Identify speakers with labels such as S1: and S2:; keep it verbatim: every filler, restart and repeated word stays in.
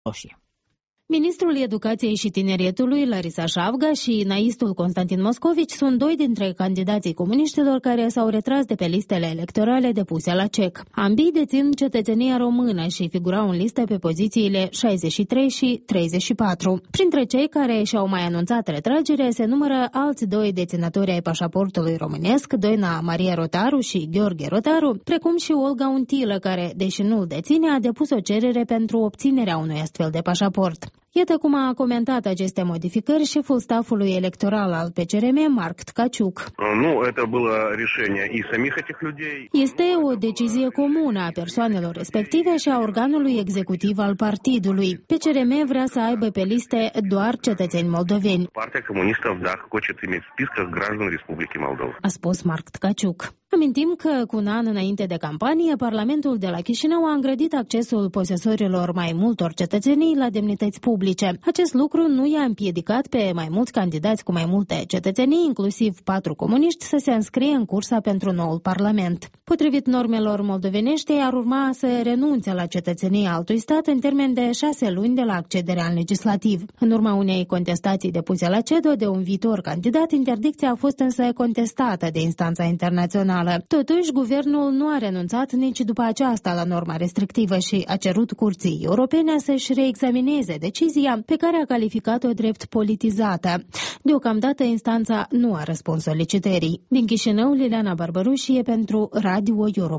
S1: roșie.
S2: Ministrul Educației și Tinerietului, Larisa Șavga, și naistul Constantin Moscovici sunt doi dintre candidații comuniștilor care s-au retras de pe listele electorale depuse la C E C. Ambii dețin cetățenia română și figurau în listă pe pozițiile șaizeci și trei și treizeci și patru. Printre cei care și-au mai anunțat retragere se numără alți doi deținători ai pașaportului românesc, Doina Maria Rotaru și Gheorghe Rotaru, precum și Olga Untilă, care, deși nu-l deține, a depus o cerere pentru obținerea unui astfel de pașaport. Iată cum a comentat aceste modificări șeful stafului electoral al P C R M, Marc Tkaciuk. Este o decizie comună a persoanelor respective și a organului executiv al partidului. P C R M vrea să aibă pe liste doar cetățeni moldoveni, a spus Marc Tkaciuk. Amintim că, cu un an înainte de campanie, Parlamentul de la Chișinău a îngrădit accesul posesorilor mai multor cetățenii la demnități publice. Acest lucru nu i-a împiedicat pe mai mulți candidați cu mai multe cetățenii, inclusiv patru comuniști, să se înscrie în cursa pentru noul Parlament. Potrivit normelor moldovenești, ar urma să renunțe la cetățenia altui stat în termen de șase luni de la accederea în legislativ. În urma unei contestații depuse la C E D O de un viitor candidat, interdicția a fost însă contestată de instanța internațională. Totuși, guvernul nu a renunțat nici după aceasta la norma restrictivă și a cerut Curții Europene să-și reexamineze decizia pe care a calificat-o drept politizată. Deocamdată, instanța nu a răspuns solicitării. Din Chișinău, Liliana Barbărușie pentru Radio Europa.